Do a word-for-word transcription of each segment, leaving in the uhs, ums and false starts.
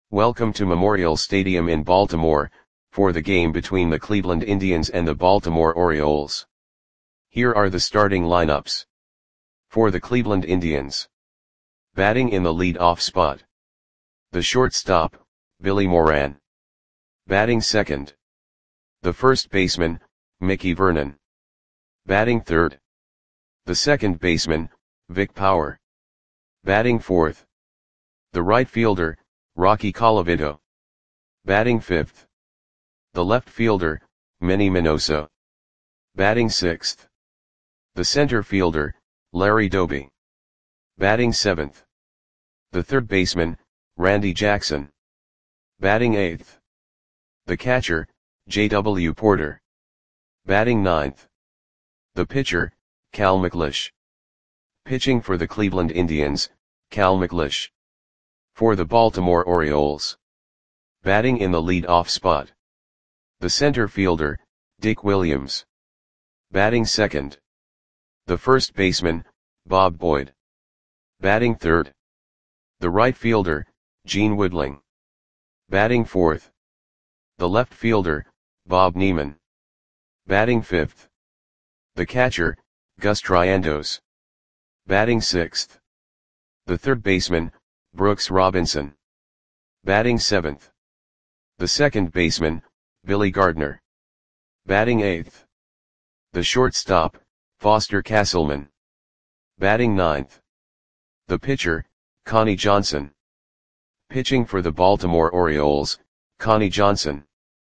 Welcome to Memorial Stadium in Baltimore, for the game between the Cleveland Indians and the Baltimore Orioles. Here are the starting lineups. For the Cleveland Indians. Batting in the lead-off spot. The shortstop, Billy Moran. Batting second. The first baseman, Mickey Vernon. Batting third. The second baseman, Vic Power. Batting fourth. The right fielder, Rocky Colavito. Batting fifth. The left fielder, Manny Minoso. Batting sixth. The center fielder, Larry Doby. Batting seventh. The third baseman, Randy Jackson. Batting eighth. The catcher, J W Porter. Batting ninth. The pitcher, Cal McLeish. Pitching for the Cleveland Indians, Cal McLeish. For the Baltimore Orioles. Batting in the lead-off spot. The center fielder, Dick Williams. Batting second. The first baseman, Bob Boyd. Batting third. The right fielder, Gene Woodling. Batting fourth. The left fielder, Bob Neiman. Batting fifth. The catcher, Gus Triandos. Batting sixth. The third baseman, Brooks Robinson. Batting seventh. The second baseman, Billy Gardner. Batting eighth. The shortstop, Foster Castleman. Batting ninth. The pitcher, Connie Johnson. Pitching for the Baltimore Orioles, Connie Johnson.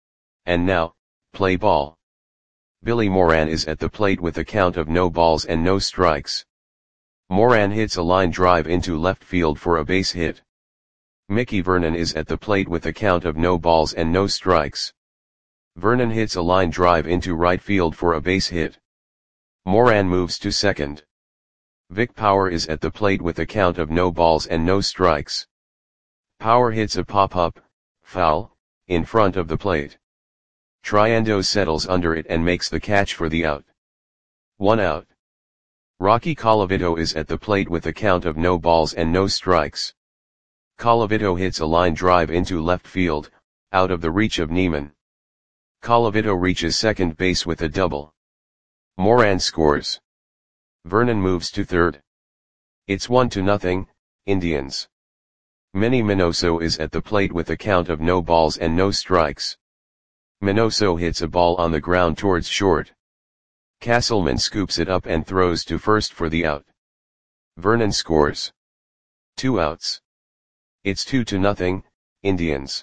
And now, play ball. Billy Moran is at the plate with a count of no balls and no strikes. Moran hits a line drive into left field for a base hit. Mickey Vernon is at the plate with a count of no balls and no strikes. Vernon hits a line drive into right field for a base hit. Moran moves to second. Vic Power is at the plate with a count of no balls and no strikes. Power hits a pop-up, foul, in front of the plate. Triandos settles under it and makes the catch for the out. One out. Rocky Colavito is at the plate with a count of no balls and no strikes. Colavito hits a line drive into left field, out of the reach of Neiman. Colavito reaches second base with a double. Moran scores. Vernon moves to third. It's one to nothing, Indians. Manny Minoso is at the plate with a count of no balls and no strikes. Minoso hits a ball on the ground towards short. Castleman scoops it up and throws to first for the out. Vernon scores. Two outs. It's two to nothing, Indians.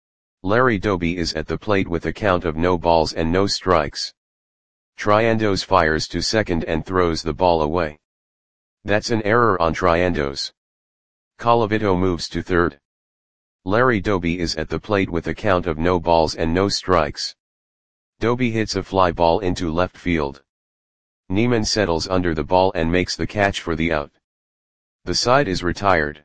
Larry Doby is at the plate with a count of no balls and no strikes. Triandos fires to second and throws the ball away. That's an error on Triandos. Colavito moves to third. Larry Doby is at the plate with a count of no balls and no strikes. Doby hits a fly ball into left field. Neiman settles under the ball and makes the catch for the out. The side is retired.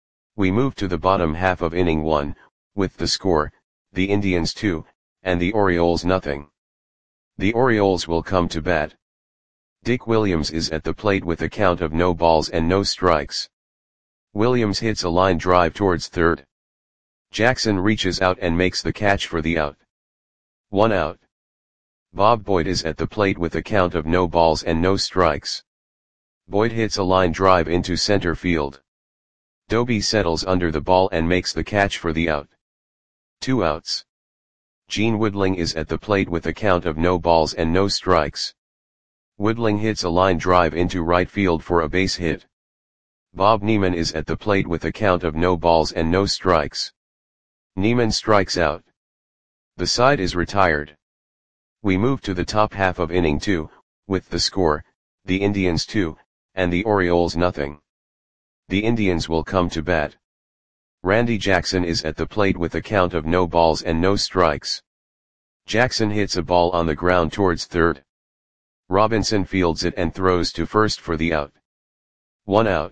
We move to the bottom half of inning one, with the score, the Indians two, and the Orioles nothing. The Orioles will come to bat. Dick Williams is at the plate with a count of no balls and no strikes. Williams hits a line drive towards third. Jackson reaches out and makes the catch for the out. One out. Bob Boyd is at the plate with a count of no balls and no strikes. Boyd hits a line drive into center field. Doby settles under the ball and makes the catch for the out. Two outs. Gene Woodling is at the plate with a count of no balls and no strikes. Woodling hits a line drive into right field for a base hit. Bob Neiman is at the plate with a count of no balls and no strikes. Neiman strikes out. The side is retired. We move to the top half of inning two, with the score, the Indians two, and the Orioles nothing. The Indians will come to bat. Randy Jackson is at the plate with a count of no balls and no strikes. Jackson hits a ball on the ground towards third. Robinson fields it and throws to first for the out. One out.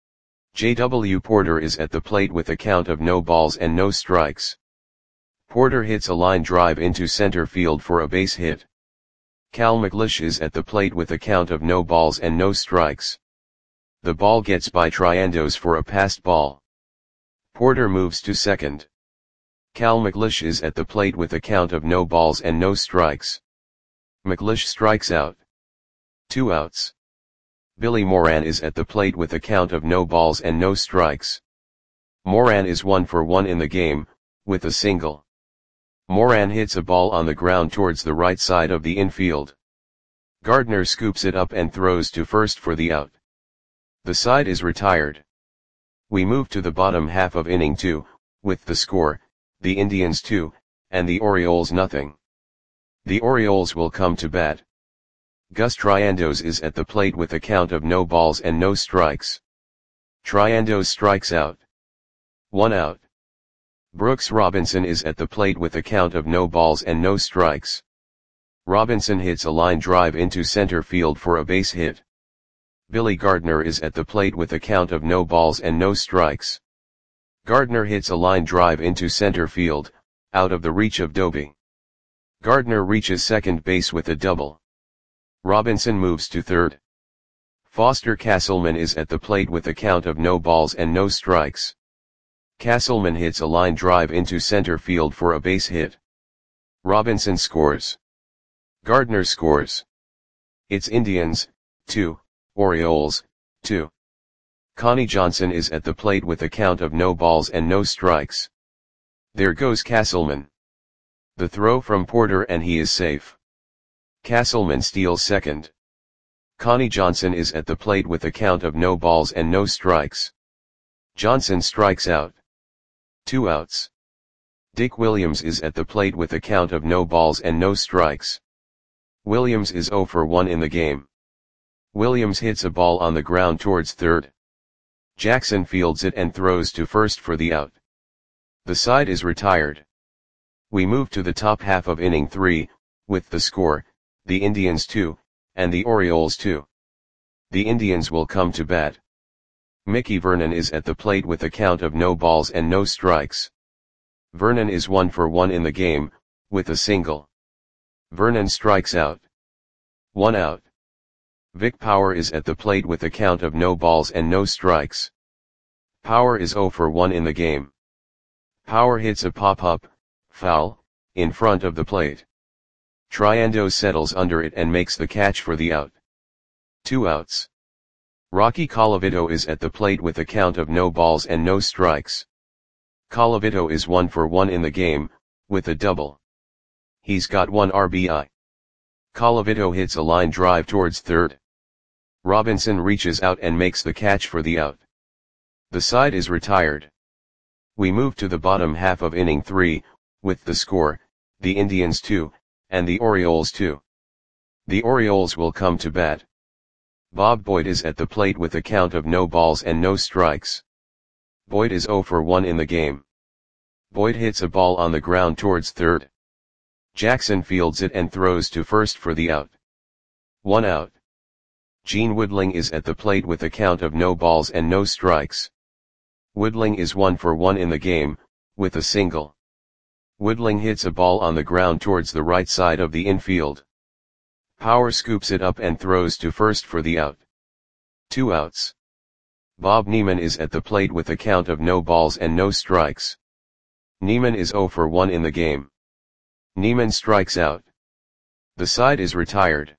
J W Porter is at the plate with a count of no balls and no strikes. Porter hits a line drive into center field for a base hit. Cal McLeish is at the plate with a count of no balls and no strikes. The ball gets by Triandos for a passed ball. Porter moves to second. Cal McLeish is at the plate with a count of no balls and no strikes. McLeish strikes out. Two outs. Billy Moran is at the plate with a count of no balls and no strikes. Moran is one for one in the game, with a single. Moran hits a ball on the ground towards the right side of the infield. Gardner scoops it up and throws to first for the out. The side is retired. We move to the bottom half of inning two, with the score, the Indians two, and the Orioles nothing. The Orioles will come to bat. Gus Triandos is at the plate with a count of no balls and no strikes. Triandos strikes out. One out. Brooks Robinson is at the plate with a count of no balls and no strikes. Robinson hits a line drive into center field for a base hit. Billy Gardner is at the plate with a count of no balls and no strikes. Gardner hits a line drive into center field, out of the reach of Doby. Gardner reaches second base with a double. Robinson moves to third. Foster Castleman is at the plate with a count of no balls and no strikes. Castleman hits a line drive into center field for a base hit. Robinson scores. Gardner scores. It's Indians, two, Orioles, two. Connie Johnson is at the plate with a count of no balls and no strikes. There goes Castleman. The throw from Porter and he is safe. Castleman steals second. Connie Johnson is at the plate with a count of no balls and no strikes. Johnson strikes out. Two outs. Dick Williams is at the plate with a count of no balls and no strikes. Williams is oh for one in the game. Williams hits a ball on the ground towards third. Jackson fields it and throws to first for the out. The side is retired. We move to the top half of inning three, with the score, the Indians two, and the Orioles two. The Indians will come to bat. Mickey Vernon is at the plate with a count of no balls and no strikes. Vernon is one for one in the game, with a single. Vernon strikes out. One out. Vic Power is at the plate with a count of no balls and no strikes. Power is oh for one in the game. Power hits a pop-up, foul, in front of the plate. Triandos settles under it and makes the catch for the out. Two outs. Rocky Colavito is at the plate with a count of no balls and no strikes. Colavito is one for one in the game, with a double. He's got one R B I. Colavito hits a line drive towards third. Robinson reaches out and makes the catch for the out. The side is retired. We move to the bottom half of inning three, with the score, the Indians two, and the Orioles two. The Orioles will come to bat. Bob Boyd is at the plate with a count of no balls and no strikes. Boyd is oh for one in the game. Boyd hits a ball on the ground towards third. Jackson fields it and throws to first for the out. One out. Gene Woodling is at the plate with a count of no balls and no strikes. Woodling is one for one in the game, with a single. Woodling hits a ball on the ground towards the right side of the infield. Power scoops it up and throws to first for the out. Two outs. Bob Neiman is at the plate with a count of no balls and no strikes. Neiman is oh for one in the game. Neiman strikes out. The side is retired.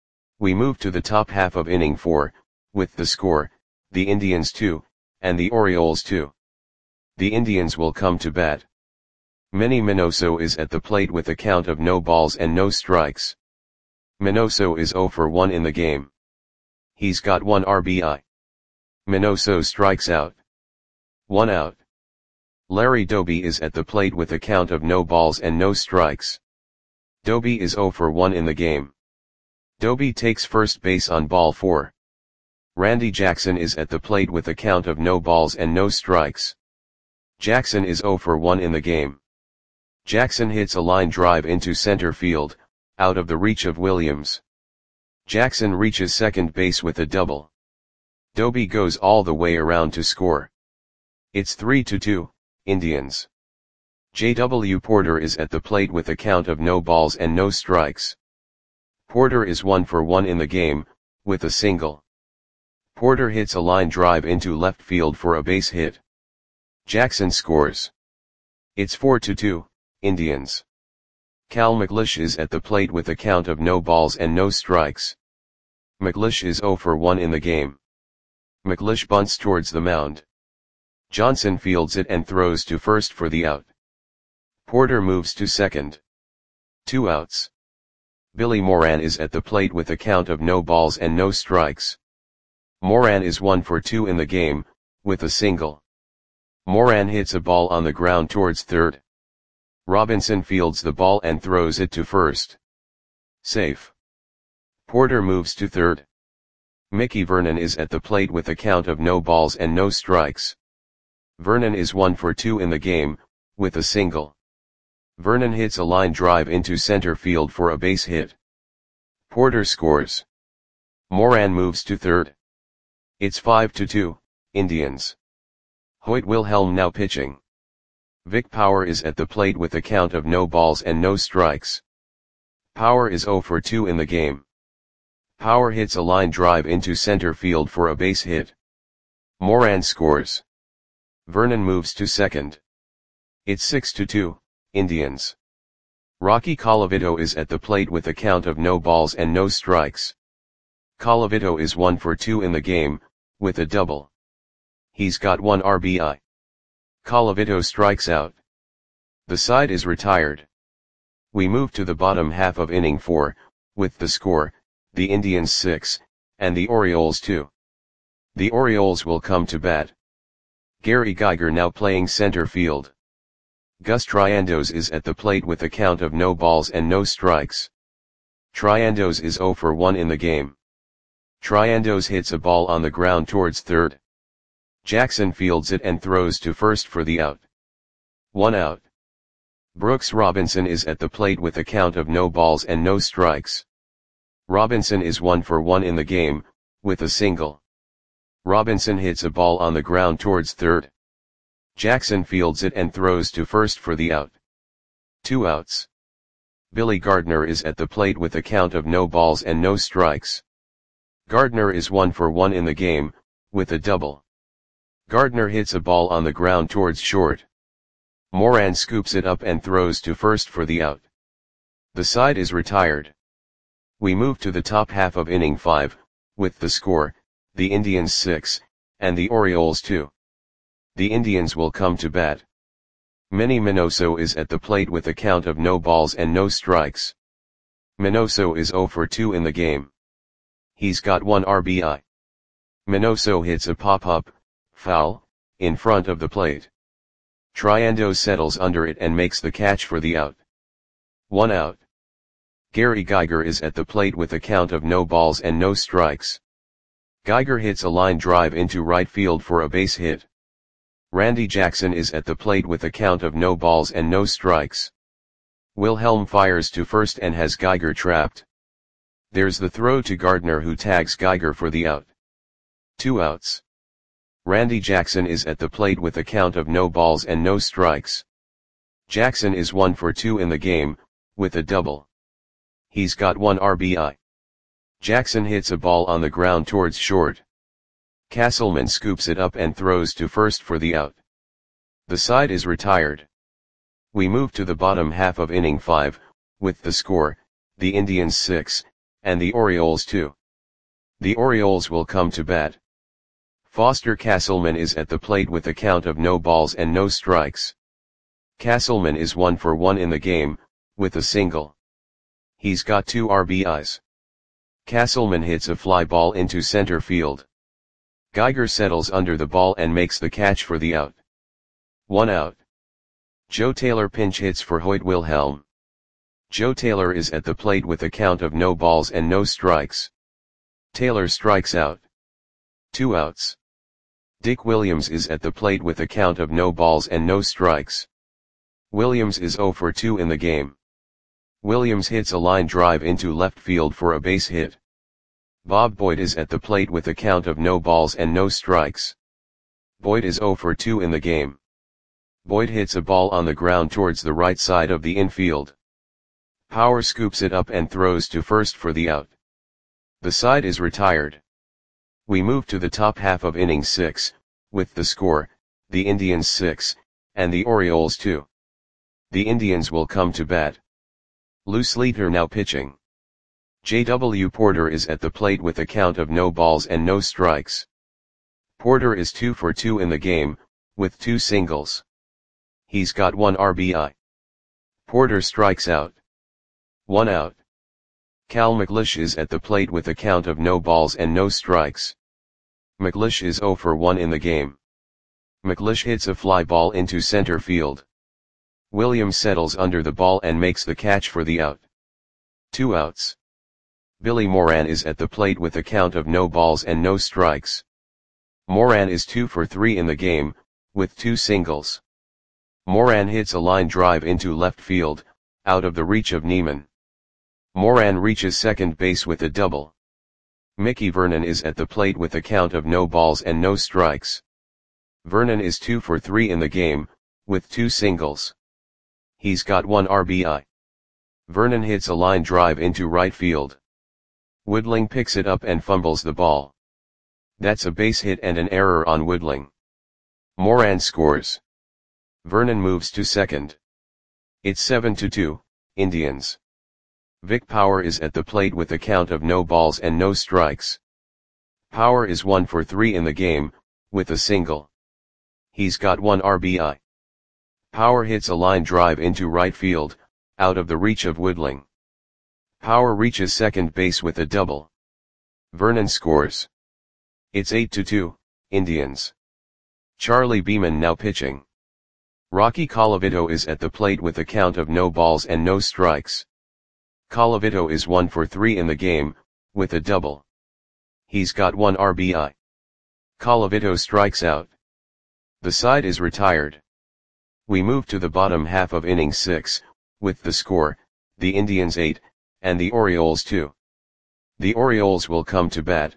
We move to the top half of inning four, with the score, the Indians two, and the Orioles two. The Indians will come to bat. Manny Minoso is at the plate with a count of no balls and no strikes. Minoso is oh for one in the game. He's got one R B I. Minoso strikes out. One out. Larry Doby is at the plate with a count of no balls and no strikes. Doby is oh for one in the game. Doby takes first base on ball four. Randy Jackson is at the plate with a count of no balls and no strikes. Jackson is oh for one in the game. Jackson hits a line drive into center field, out of the reach of Williams. Jackson reaches second base with a double. Doby goes all the way around to score. It's three to two, Indians. J W Porter is at the plate with a count of no balls and no strikes. Porter is one for one in the game, with a single. Porter hits a line drive into left field for a base hit. Jackson scores. It's four to two, Indians. Cal McLeish is at the plate with a count of no balls and no strikes. McLeish is zero for one in the game. McLeish bunts towards the mound. Johnson fields it and throws to first for the out. Porter moves to second. Two outs. Billy Moran is at the plate with a count of no balls and no strikes. Moran is one for two in the game, with a single. Moran hits a ball on the ground towards third. Robinson fields the ball and throws it to first. Safe. Porter moves to third. Mickey Vernon is at the plate with a count of no balls and no strikes. Vernon is one for two in the game, with a single. Vernon hits a line drive into center field for a base hit. Porter scores. Moran moves to third. It's five to two, Indians. Hoyt Wilhelm now pitching. Vic Power is at the plate with a count of no balls and no strikes. Power is zero for two in the game. Power hits a line drive into center field for a base hit. Moran scores. Vernon moves to second. It's six to two, Indians. Rocky Colavito is at the plate with a count of no balls and no strikes. Colavito is one for two in the game, with a double. He's got one R B I. Colavito strikes out. The side is retired. We move to the bottom half of inning four, with the score, the Indians six, and the Orioles two. The Orioles will come to bat. Gary Geiger now playing center field. Gus Triandos is at the plate with a count of no balls and no strikes. Triandos is zero for one in the game. Triandos hits a ball on the ground towards third. Jackson fields it and throws to first for the out. One out. Brooks Robinson is at the plate with a count of no balls and no strikes. Robinson is one for one in the game, with a single. Robinson hits a ball on the ground towards third. Jackson fields it and throws to first for the out. Two outs. Billy Gardner is at the plate with a count of no balls and no strikes. Gardner is one for one in the game, with a double. Gardner hits a ball on the ground towards short. Moran scoops it up and throws to first for the out. The side is retired. We move to the top half of inning five, with the score, the Indians six, and the Orioles two. The Indians will come to bat. Manny Minoso is at the plate with a count of no balls and no strikes. Minoso is zero for two in the game. He's got one R B I. Minoso hits a pop-up, foul, in front of the plate. Triandos settles under it and makes the catch for the out. One out. Gary Geiger is at the plate with a count of no balls and no strikes. Geiger hits a line drive into right field for a base hit. Randy Jackson is at the plate with a count of no balls and no strikes. Wilhelm fires to first and has Geiger trapped. There's the throw to Gardner, who tags Geiger for the out. Two outs. Randy Jackson is at the plate with a count of no balls and no strikes. Jackson is one for two in the game, with a double. He's got one R B I. Jackson hits a ball on the ground towards short. Castleman scoops it up and throws to first for the out. The side is retired. We move to the bottom half of inning five, with the score, the Indians six, and the Orioles two. The Orioles will come to bat. Foster Castleman is at the plate with a count of no balls and no strikes. Castleman is one for one in the game, with a single. He's got two R B Is. Castleman hits a fly ball into center field. Geiger settles under the ball and makes the catch for the out. One out. Joe Taylor pinch hits for Hoyt Wilhelm. Joe Taylor is at the plate with a count of no balls and no strikes. Taylor strikes out. Two outs. Dick Williams is at the plate with a count of no balls and no strikes. Williams is zero for two in the game. Williams hits a line drive into left field for a base hit. Bob Boyd is at the plate with a count of no balls and no strikes. Boyd is zero for two in the game. Boyd hits a ball on the ground towards the right side of the infield. Power scoops it up and throws to first for the out. The side is retired. We move to the top half of inning six, with the score, the Indians six, and the Orioles two. The Indians will come to bat. Lou Sleeter now pitching. J W Porter is at the plate with a count of no balls and no strikes. Porter is two for two in the game, with two singles. He's got one R B I. Porter strikes out. One out. Cal McLeish is at the plate with a count of no balls and no strikes. McLeish is zero for one in the game. McLeish hits a fly ball into center field. Williams settles under the ball and makes the catch for the out. Two outs. Billy Moran is at the plate with a count of no balls and no strikes. Moran is two for three in the game, with two singles. Moran hits a line drive into left field, out of the reach of Neiman. Moran reaches second base with a double. Mickey Vernon is at the plate with a count of no balls and no strikes. Vernon is two for three in the game, with two singles. He's got one R B I. Vernon hits a line drive into right field. Woodling picks it up and fumbles the ball. That's a base hit and an error on Woodling. Moran scores. Vernon moves to second. It's seven to two, Indians. Vic Power is at the plate with a count of no balls and no strikes. Power is one for three in the game, with a single. He's got one R B I. Power hits a line drive into right field, out of the reach of Woodling. Power reaches second base with a double. Vernon scores. It's eight to two, Indians. Charlie Beeman now pitching. Rocky Colavito is at the plate with a count of no balls and no strikes. Colavito is one for three in the game, with a double. He's got one R B I. Colavito strikes out. The side is retired. We move to the bottom half of inning six, with the score, the Indians eight, and the Orioles two. The Orioles will come to bat.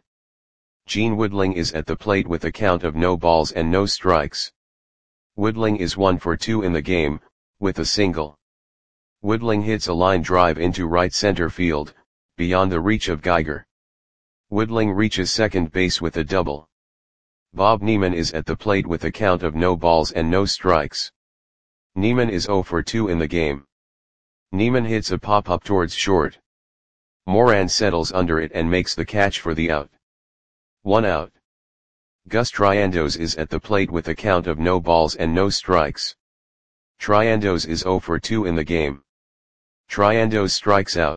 Gene Woodling is at the plate with a count of no balls and no strikes. Woodling is one for two in the game, with a single. Woodling hits a line drive into right center field, beyond the reach of Geiger. Woodling reaches second base with a double. Bob Neiman is at the plate with a count of no balls and no strikes. Neiman is zero for two in the game. Neiman hits a pop-up towards short. Moran settles under it and makes the catch for the out. One out. Gus Triandos is at the plate with a count of no balls and no strikes. Triandos is zero for two in the game. Triandos strikes out.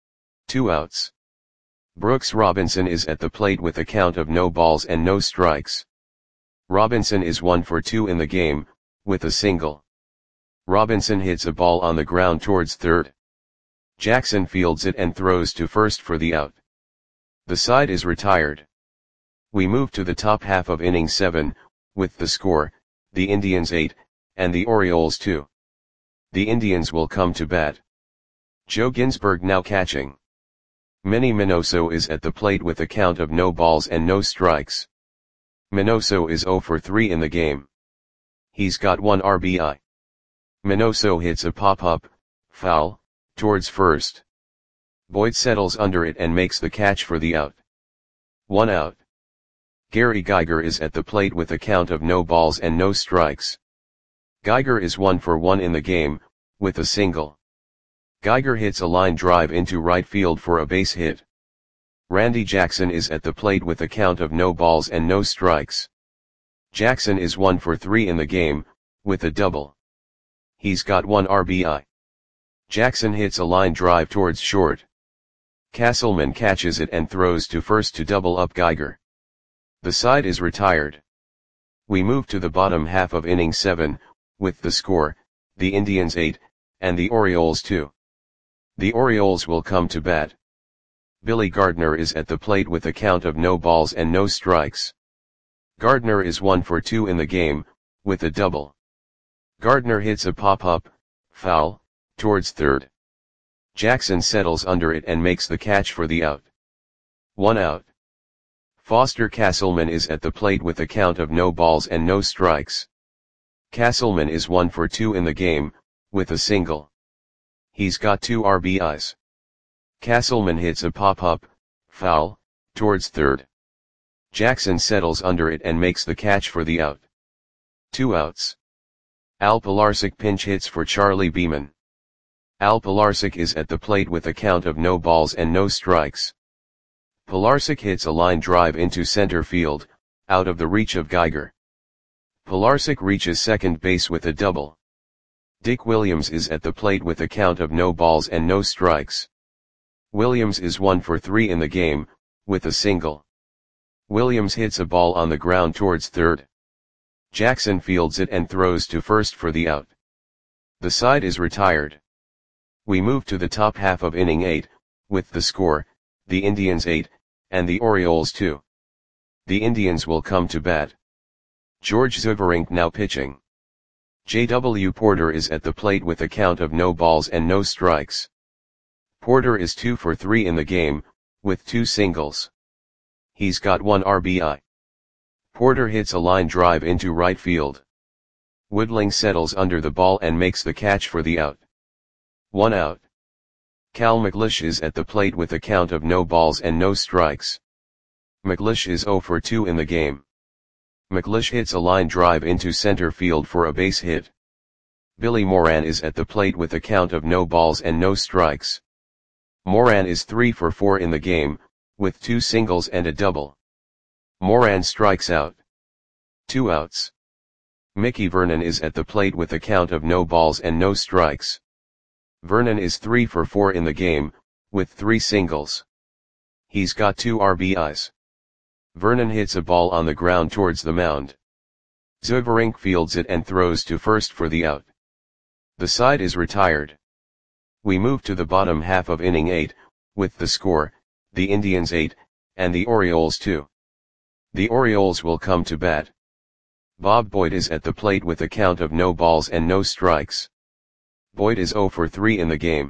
Two outs. Brooks Robinson is at the plate with a count of no balls and no strikes. Robinson is one for two in the game, with a single. Robinson hits a ball on the ground towards third. Jackson fields it and throws to first for the out. The side is retired. We move to the top half of inning seven, with the score, the Indians eight, and the Orioles two. The Indians will come to bat. Joe Ginsberg now catching. Manny Minoso is at the plate with a count of no balls and no strikes. Minoso is zero for three in the game. He's got one R B I. Minoso hits a pop-up, foul, towards first. Boyd settles under it and makes the catch for the out. One out. Gary Geiger is at the plate with a count of no balls and no strikes. Geiger is one for one in the game, with a single. Geiger hits a line drive into right field for a base hit. Randy Jackson is at the plate with a count of no balls and no strikes. Jackson is one for three in the game, with a double. He's got one R B I. Jackson hits a line drive towards short. Castleman catches it and throws to first to double up Geiger. The side is retired. We move to the bottom half of inning seven, with the score, the Indians eight, and the Orioles two. The Orioles will come to bat. Billy Gardner is at the plate with a count of no balls and no strikes. Gardner is one for two in the game, with a double. Gardner hits a pop-up, foul, towards third. Jackson settles under it and makes the catch for the out. One out. Foster Castleman is at the plate with a count of no balls and no strikes. Castleman is one for two in the game, with a single. He's got two R B Is. Castleman hits a pop-up, foul, towards third. Jackson settles under it and makes the catch for the out. Two outs. Al Pilarczyk pinch hits for Charlie Beeman. Al Pilarczyk is at the plate with a count of no balls and no strikes. Pilarczyk hits a line drive into center field, out of the reach of Geiger. Pilarczyk reaches second base with a double. Dick Williams is at the plate with a count of no balls and no strikes. Williams is one for three in the game, with a single. Williams hits a ball on the ground towards third. Jackson fields it and throws to first for the out. The side is retired. We move to the top half of inning eight, with the score, the Indians eight, and the Orioles two. The Indians will come to bat. George Zverink now pitching. J W Porter is at the plate with a count of no balls and no strikes. Porter is two for three in the game, with two singles. He's got one R B I. Porter hits a line drive into right field. Woodling settles under the ball and makes the catch for the out. One out. Cal McLeish is at the plate with a count of no balls and no strikes. McLeish is zero for two in the game. McLeish hits a line drive into center field for a base hit. Billy Moran is at the plate with a count of no balls and no strikes. Moran is three for four in the game, with two singles and a double. Moran strikes out. Two outs. Mickey Vernon is at the plate with a count of no balls and no strikes. Vernon is three for four in the game, with three singles. He's got two R B Is. Vernon hits a ball on the ground towards the mound. Zverink fields it and throws to first for the out. The side is retired. We move to the bottom half of inning eight, with the score, the Indians eight, and the Orioles two. The Orioles will come to bat. Bob Boyd is at the plate with a count of no balls and no strikes. Boyd is zero for three in the game.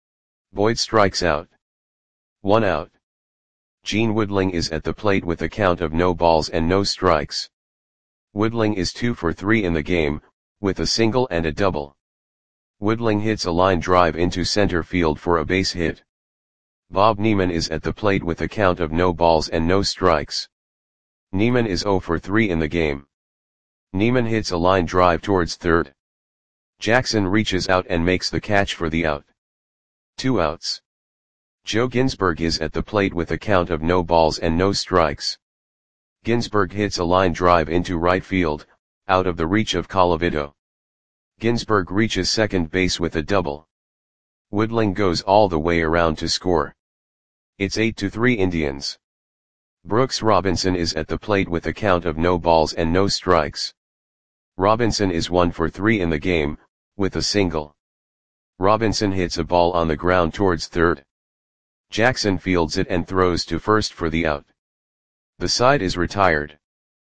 Boyd strikes out. One out. Gene Woodling is at the plate with a count of no balls and no strikes. Woodling is two for three in the game, with a single and a double. Woodling hits a line drive into center field for a base hit. Bob Neiman is at the plate with a count of no balls and no strikes. Neiman is zero for three in the game. Neiman hits a line drive towards third. Jackson reaches out and makes the catch for the out. Two outs. Joe Ginsberg is at the plate with a count of no balls and no strikes. Ginsberg hits a line drive into right field, out of the reach of Colavito. Ginsberg reaches second base with a double. Woodling goes all the way around to score. It's eight to three Indians. Brooks Robinson is at the plate with a count of no balls and no strikes. Robinson is one for three in the game, with a single. Robinson hits a ball on the ground towards third. Jackson fields it and throws to first for the out. The side is retired.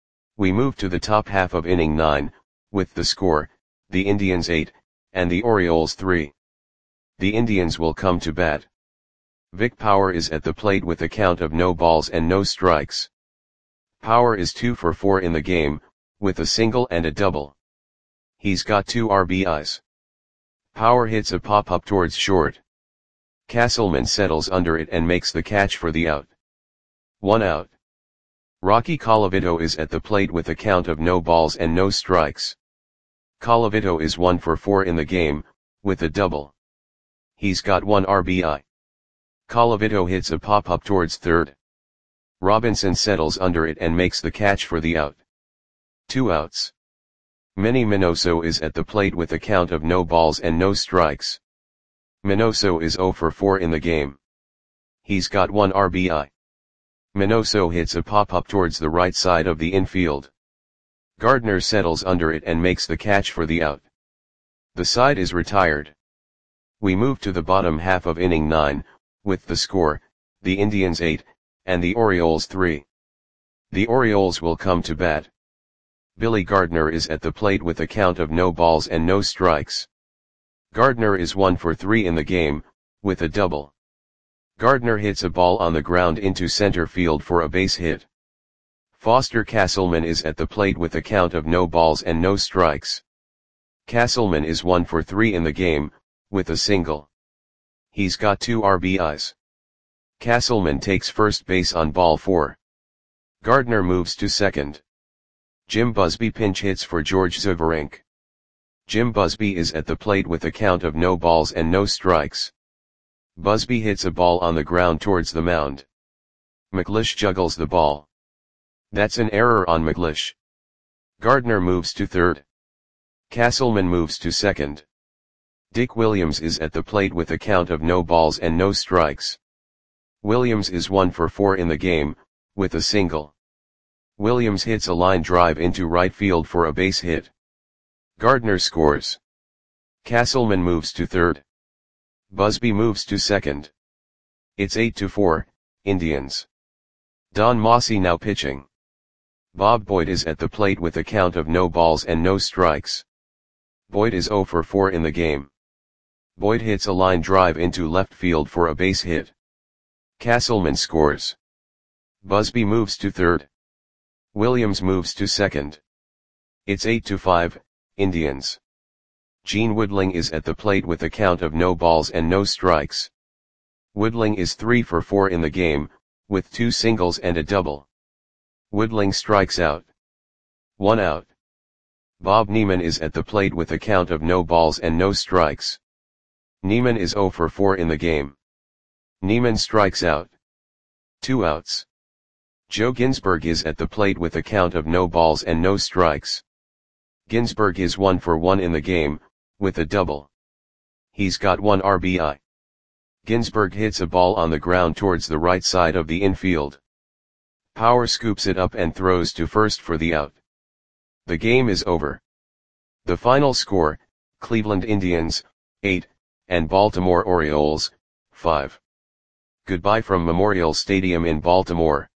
We move to the top half of inning nine, with the score, the Indians eight, and the Orioles three. The Indians will come to bat. Vic Power is at the plate with a count of no balls and no strikes. Power is two for four in the game, with a single and a double. He's got two R B Is. Power hits a pop-up towards short. Castleman settles under it and makes the catch for the out. One out. Rocky Colavito is at the plate with a count of no balls and no strikes. Colavito is one for four in the game, with a double. He's got one R B I. Colavito hits a pop-up towards third. Robinson settles under it and makes the catch for the out. Two outs. Manny Minoso is at the plate with a count of no balls and no strikes. Minoso is zero for four in the game. He's got one R B I. Minoso hits a pop-up towards the right side of the infield. Gardner settles under it and makes the catch for the out. The side is retired. We move to the bottom half of inning nine, with the score, the Indians eight, and the Orioles three. The Orioles will come to bat. Billy Gardner is at the plate with a count of no balls and no strikes. Gardner is one for three in the game, with a double. Gardner hits a ball on the ground into center field for a base hit. Foster Castleman is at the plate with a count of no balls and no strikes. Castleman is one for three in the game, with a single. He's got two R B Is. Castleman takes first base on ball four. Gardner moves to second. Jim Busby pinch hits for George Zverink. Jim Busby is at the plate with a count of no balls and no strikes. Busby hits a ball on the ground towards the mound. McLeish juggles the ball. That's an error on McLeish. Gardner moves to third. Castleman moves to second. Dick Williams is at the plate with a count of no balls and no strikes. Williams is one for four in the game, with a single. Williams hits a line drive into right field for a base hit. Gardner scores. Castleman moves to third. Busby moves to second. It's eight to four, Indians. Don Mossy now pitching. Bob Boyd is at the plate with a count of no balls and no strikes. Boyd is zero for four in the game. Boyd hits a line drive into left field for a base hit. Castleman scores. Busby moves to third. Williams moves to second. It's eight to five, Indians. Gene Woodling is at the plate with a count of no balls and no strikes. Woodling is three for four in the game, with two singles and a double. Woodling strikes out. One out. Bob Neiman is at the plate with a count of no balls and no strikes. Neiman is zero for four in the game. Neiman strikes out. Two outs. Joe Ginsberg is at the plate with a count of no balls and no strikes. Ginsberg is one for one in the game, with a double. He's got one R B I. Ginsberg hits a ball on the ground towards the right side of the infield. Power scoops it up and throws to first for the out. The game is over. The final score, Cleveland Indians, eight, and Baltimore Orioles, five. Goodbye from Memorial Stadium in Baltimore.